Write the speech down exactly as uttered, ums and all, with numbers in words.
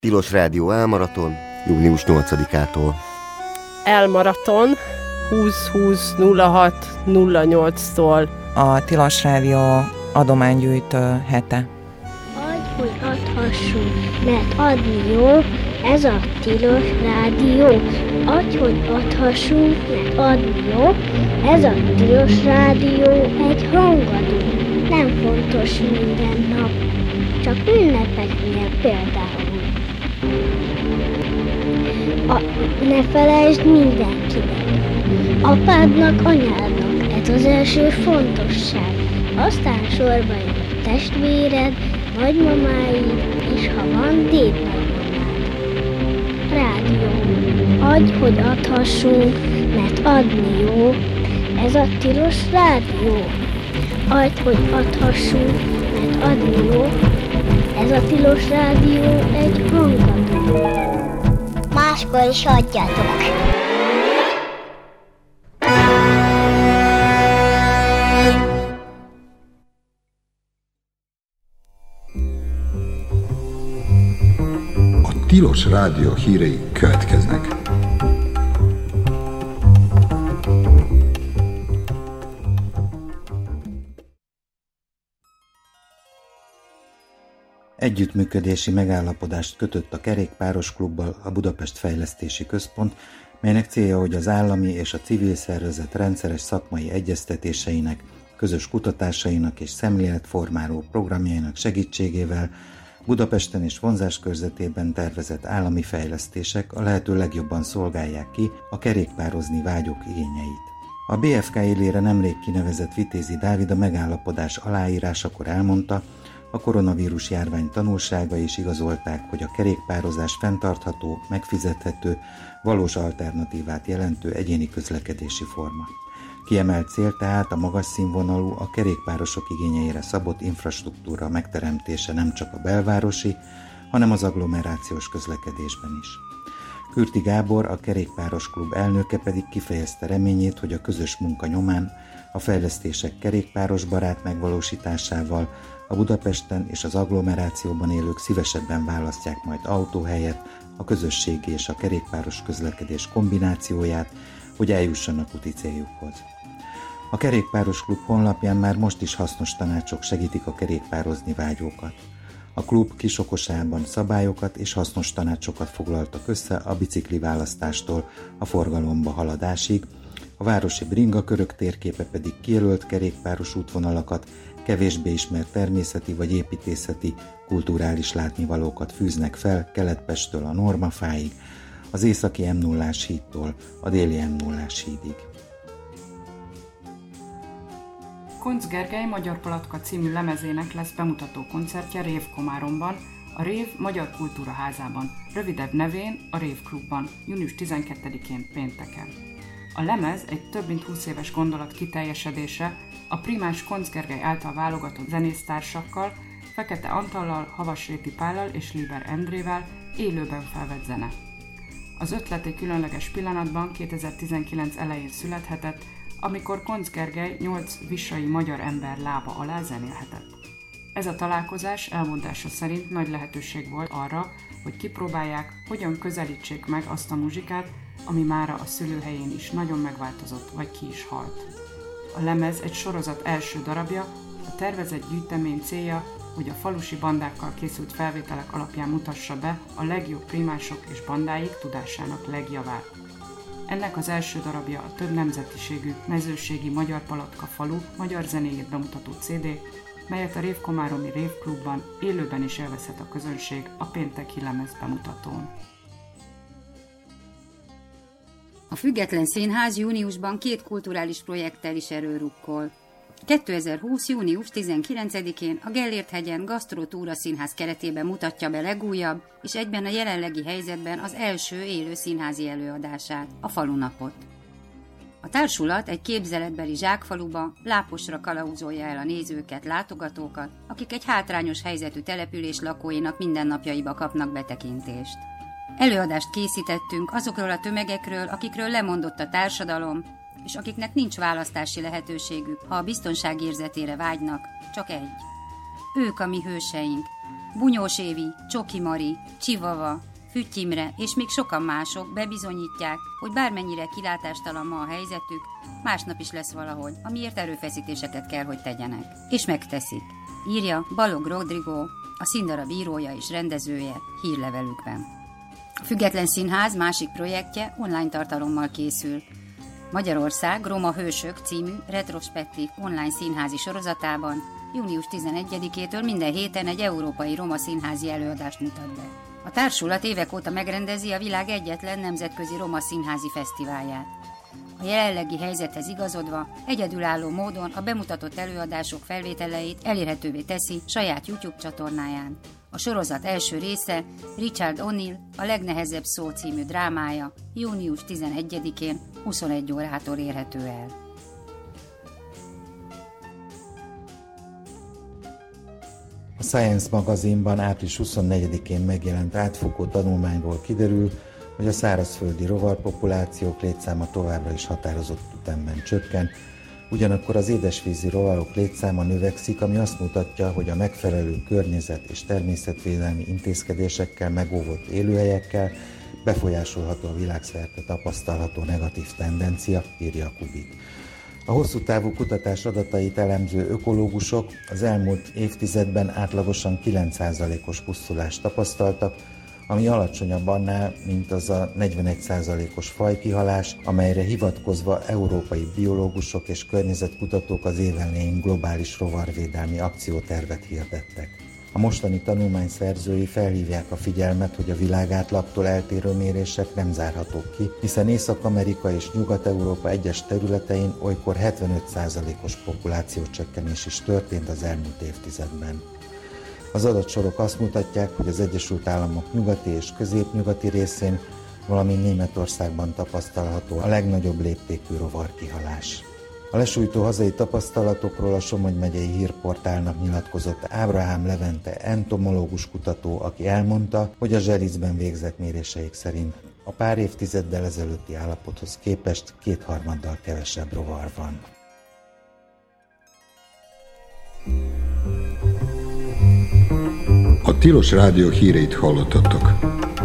Tilos Rádió elmaraton, június nyolcadikától. Elmaraton húsz húsz nulla hat nulla nyolctól. A Tilos Rádió adománygyűjtő hete. Adj, hogy adhassunk, mert adni jó, ez a Tilos Rádió. Adj, hogy adhassunk, mert adni jó, ez a Tilos Rádió egy hangadó. Nem fontos minden nap, csak ünnepeknél például. A, ne felejtsd mindenkinek, apádnak, anyádnak, ez az első fontosság. Aztán sorba jön a testvéred, nagymamáid, és ha van, dédnagymamád. Rádió. Adj, hogy adhassunk, mert adni jó, ez a Tilos Rádió. Adj, hogy adhassunk, mert adni jó, ez a Tilos Rádió egy hangadó. Máskor is adjatok! A Tilos Rádió hírei következnek. Együttműködési megállapodást kötött a Kerékpáros Klubbal a Budapest Fejlesztési Központ, melynek célja, hogy az állami és a civil szervezet rendszeres szakmai egyeztetéseinek, közös kutatásainak és szemléletformáló programjainak segítségével Budapesten és vonzáskörzetében tervezett állami fejlesztések a lehető legjobban szolgálják ki a kerékpározni vágyók igényeit. A bé ef ká élére nemrég kinevezett Vitézi Dávid a megállapodás aláírásakor elmondta, a koronavírus járvány tanulságai is igazolták, hogy a kerékpározás fenntartható, megfizethető, valós alternatívát jelentő egyéni közlekedési forma. Kiemelt cél tehát a magas színvonalú, a kerékpárosok igényeire szabott infrastruktúra megteremtése nem csak a belvárosi, hanem az agglomerációs közlekedésben is. Kürti Gábor, a Kerékpáros Klub elnöke pedig kifejezte reményét, hogy a közös munka nyomán a fejlesztések kerékpáros barát megvalósításával a Budapesten és az agglomerációban élők szívesebben választják majd autó helyett a közösségi és a kerékpáros közlekedés kombinációját, hogy eljussanak úti céljukhoz. A Kerékpáros Klub honlapján már most is hasznos tanácsok segítik a kerékpározni vágyókat. A klub kisokosában szabályokat és hasznos tanácsokat foglaltak össze a bicikli választástól a forgalomba haladásig, a városi bringakörök térképe pedig kijelölt kerékpáros útvonalakat, kevésbé ismert természeti vagy építészeti, kulturális látnivalókat fűznek fel Kelet-Pesttől a Normafáig, az északi em nullás hídtól a déli em nullás hídig. Koncz Gergely Magyar Palatka című lemezének lesz bemutató koncertje Rév Komáromban, a Rév Magyar Kultúra Házában, rövidebb nevén a Rév Klubban, június tizenkettedikén pénteken. A lemez egy több mint húsz éves gondolat kiteljesedése, a primás Koncz Gergely által válogatott zenésztársakkal, Fekete Antallal, Havasréti Pállal és Liber Endrével élőben felvett zene. Az ötlet egy különleges pillanatban kétezer-tizenkilenc elején születhetett, amikor Koncz Gergely nyolc visai magyar ember lába alá zenélhetett. Ez a találkozás elmondása szerint nagy lehetőség volt arra, hogy kipróbálják, hogyan közelítsék meg azt a muzsikát, ami mára a szülőhelyén is nagyon megváltozott vagy ki is halt. A lemez egy sorozat első darabja, a tervezett gyűjtemény célja, hogy a falusi bandákkal készült felvételek alapján mutassa be a legjobb primások és bandáik tudásának legjavát. Ennek az első darabja a több nemzetiségű mezőségi Magyar Palatka falu magyar zenéjét bemutató cé dé, melyet a Révkomáromi Rév Klubban élőben is élvezhet a közönség a pénteki lemez bemutatón. A Független Színház júniusban két kulturális projekttel is erőrukkol. kétezer-húsz. június tizenkilencedikén a Gellért-hegyen Gasztrotúra Színház keretében mutatja be legújabb, és egyben a jelenlegi helyzetben az első élő színházi előadását, a Falunapot. A társulat egy képzeletbeli zsákfaluba láposra kalauzolja el a nézőket, látogatókat, akik egy hátrányos helyzetű település lakóinak mindennapjaiba kapnak betekintést. Előadást készítettünk azokról a tömegekről, akikről lemondott a társadalom, és akiknek nincs választási lehetőségük, ha a biztonság érzetére vágynak, csak egy. Ők a mi hőseink, Bunyós Évi, Csoki Mari, Csivava, Fütty Imre és még sokan mások bebizonyítják, hogy bármennyire kilátástalan ma a helyzetük, másnap is lesz valahogy, amiért erőfeszítéseket kell, hogy tegyenek. És megteszik. Írja Balog Rodrigo, a színdarab írója és rendezője hírlevelükben. A Független Színház másik projektje online tartalommal készül. Magyarország Roma Hősök című retrospektív online színházi sorozatában június tizenegyedikétől minden héten egy európai roma színházi előadást mutat be. A társulat évek óta megrendezi a világ egyetlen nemzetközi roma színházi fesztiválját. A jelenlegi helyzethez igazodva egyedülálló módon a bemutatott előadások felvételeit elérhetővé teszi saját YouTube csatornáján. A sorozat első része Richard O'Neill A legnehezebb szó című drámája június tizenegyedikén huszonegy órától érhető el. A Science magazinban április huszonnegyedikén megjelent átfogó tanulmányból kiderül, hogy a szárazföldi rovarpopulációk létszáma továbbra is határozott ütemben csökken, ugyanakkor az édesvízi rovarok létszáma növekszik, ami azt mutatja, hogy a megfelelő környezet és természetvédelmi intézkedésekkel megóvott élőhelyekkel befolyásolható a világszerte tapasztalható negatív tendencia, írja a Kubik. A hosszú távú kutatás adatait elemző ökológusok az elmúlt évtizedben átlagosan kilenc százalékos pusztulást tapasztaltak, ami alacsonyabb annál, mint az a negyvenegy százalékos fajkihalás, amelyre hivatkozva európai biológusok és környezetkutatók az év elején globális rovarvédelmi akciótervet hirdettek. A mostani tanulmány szerzői felhívják a figyelmet, hogy a világátlagtól eltérő mérések nem zárhatók ki, hiszen Észak-Amerika és Nyugat-Európa egyes területein olykor hetvenöt százalékos populációcsökkenés is történt az elmúlt évtizedben. Az adatsorok azt mutatják, hogy az Egyesült Államok nyugati és középnyugati részén, valamint Németországban tapasztalható a legnagyobb léptékű rovarkihalás. A lesújtó hazai tapasztalatokról a Somogy megyei hírportálnak nyilatkozott Ábrahám Levente entomológus kutató, aki elmondta, hogy a Zselicben végzett méréseik szerint a pár évtizeddel ezelőtti állapothoz képest kétharmaddal kevesebb rovar van. A Tilos Rádió híreit hallottatok.